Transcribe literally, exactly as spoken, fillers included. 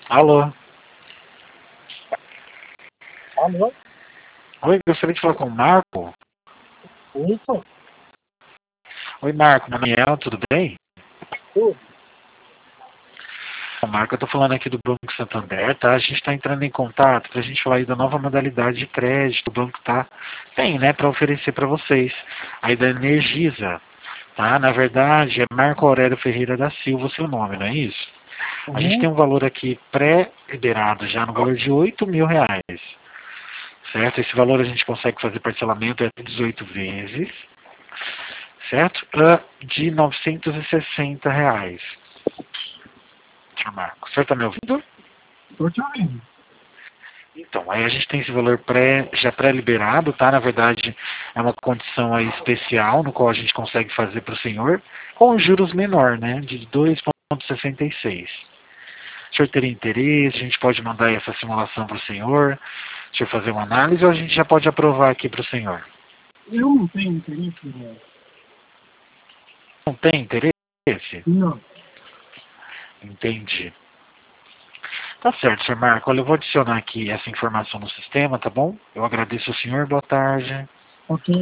Alô? Alô? Oi, gostaria de falar com o Marco. Isso? Oi, Marco. Daniel, tudo bem? Tudo. O Marco, eu tô falando aqui do Banco Santander, tá? A gente tá entrando em contato pra gente falar aí da nova modalidade de crédito. O banco tá, tem, né, pra oferecer pra vocês. Aí da Energisa, tá? Na verdade, é Marco Aurélio Ferreira da Silva o seu nome, não é isso? A gente Uhum. tem um valor aqui pré-liberado já no valor de oito mil reais. Certo? Esse valor a gente consegue fazer parcelamento até dezoito vezes, certo? Ah, de novecentos e sessenta reais. Senhor Marco, o senhor está me ouvindo? Estou te ouvindo. Então, aí a gente tem esse valor pré, já pré-liberado, tá? Na verdade, é uma condição aí especial, no qual a gente consegue fazer para o senhor, com juros menor, né? De dois vírgula sessenta e seis. O senhor teria interesse? A gente pode mandar essa simulação para o senhor, o senhor fazer uma análise, ou a gente já pode aprovar aqui para o senhor? Eu não tenho interesse, né? Não tem interesse? Não. Entendi. Tá certo, senhor Marco. Olha, eu vou adicionar aqui essa informação no sistema, tá bom? Eu agradeço ao senhor. Boa tarde. Ok.